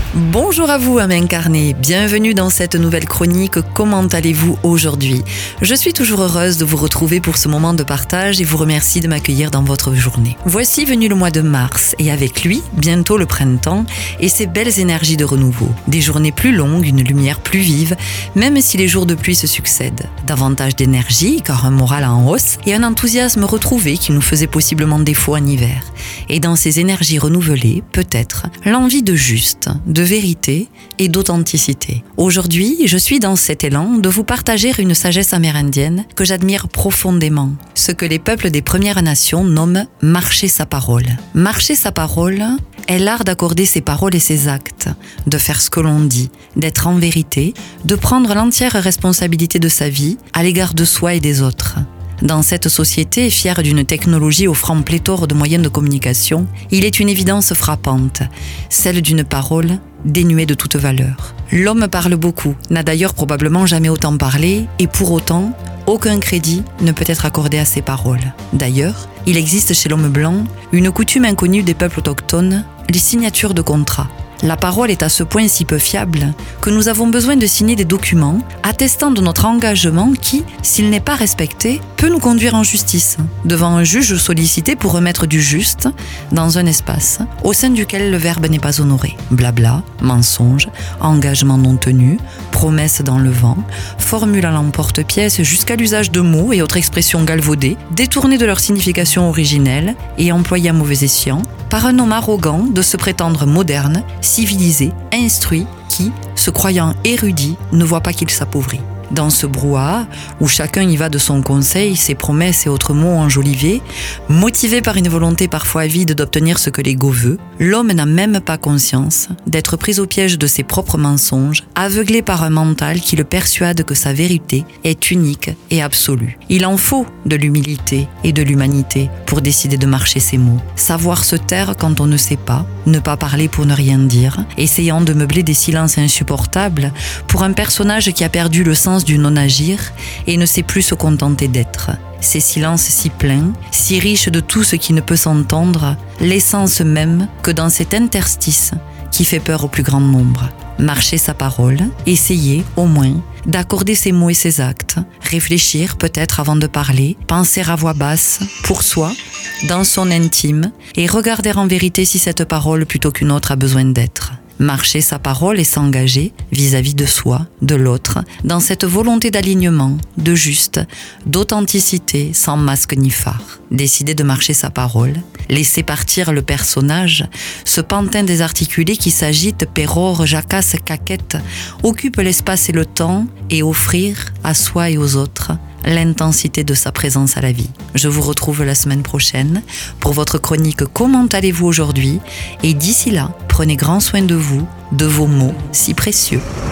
Bonjour à vous, âme incarnée. Bienvenue dans cette nouvelle chronique. Comment allez-vous aujourd'hui ? Je suis toujours heureuse de vous retrouver pour ce moment de partage et vous remercie de m'accueillir dans votre journée. Voici venu le mois de mars et avec lui, bientôt le printemps et ses belles énergies de renouveau. Des journées plus longues, une lumière plus vive, même si les jours de pluie se succèdent. Davantage d'énergie, car un moral en hausse et un enthousiasme retrouvé qui nous faisait possiblement défaut en hiver. Et dans ces énergies renouvelées, peut-être, l'envie de juste, de vérité et d'authenticité. Aujourd'hui, je suis dans cet élan de vous partager une sagesse amérindienne que j'admire profondément, ce que les peuples des Premières Nations nomment « marcher sa parole ». Marcher sa parole est l'art d'accorder ses paroles et ses actes, de faire ce que l'on dit, d'être en vérité, de prendre l'entière responsabilité de sa vie à l'égard de soi et des autres. Dans cette société, fière d'une technologie offrant pléthore de moyens de communication, il est une évidence frappante, celle d'une parole dénuée de toute valeur. L'homme parle beaucoup, n'a d'ailleurs probablement jamais autant parlé, et pour autant, aucun crédit ne peut être accordé à ses paroles. D'ailleurs, il existe chez l'homme blanc une coutume inconnue des peuples autochtones, les signatures de contrats. La parole est à ce point si peu fiable que nous avons besoin de signer des documents attestant de notre engagement qui, s'il n'est pas respecté, peut nous conduire en justice, devant un juge sollicité pour remettre du juste dans un espace au sein duquel le verbe n'est pas honoré. Blabla, mensonge, engagement non tenu, promesses dans le vent, formules à l'emporte-pièce jusqu'à l'usage de mots et autres expressions galvaudées, détournées de leur signification originelle et employées à mauvais escient, par un homme arrogant de se prétendre moderne, civilisé, instruit, qui, se croyant érudit, ne voit pas qu'il s'appauvrit. Dans ce brouhaha, où chacun y va de son conseil, ses promesses et autres mots enjolivés, motivé par une volonté parfois avide d'obtenir ce que l'ego veut, l'homme n'a même pas conscience d'être pris au piège de ses propres mensonges, aveuglé par un mental qui le persuade que sa vérité est unique et absolue. Il en faut de l'humilité et de l'humanité pour décider de marcher ses mots. Savoir se taire quand on ne sait pas, ne pas parler pour ne rien dire, essayant de meubler des silences insupportables pour un personnage qui a perdu le sens du non-agir et ne sait plus se contenter d'être. Ces silences si pleins, si riches de tout ce qui ne peut s'entendre, l'essence même que dans cet interstice qui fait peur au plus grand nombre. Marcher sa parole, essayer, au moins, d'accorder ses mots et ses actes, réfléchir peut-être avant de parler, penser à voix basse, pour soi, dans son intime, et regarder en vérité si cette parole plutôt qu'une autre a besoin d'être. Marcher sa parole et s'engager vis-à-vis de soi, de l'autre, dans cette volonté d'alignement, de juste, d'authenticité, sans masque ni phare. Décider de marcher sa parole, laisser partir le personnage, ce pantin désarticulé qui s'agite, pérore, jacasse, caquette, occupe l'espace et le temps, et offrir à soi et aux autres l'intensité de sa présence à la vie. Je vous retrouve la semaine prochaine pour votre chronique « Comment allez-vous aujourd'hui ?» et d'ici là, prenez grand soin de vous, de vos mots si précieux.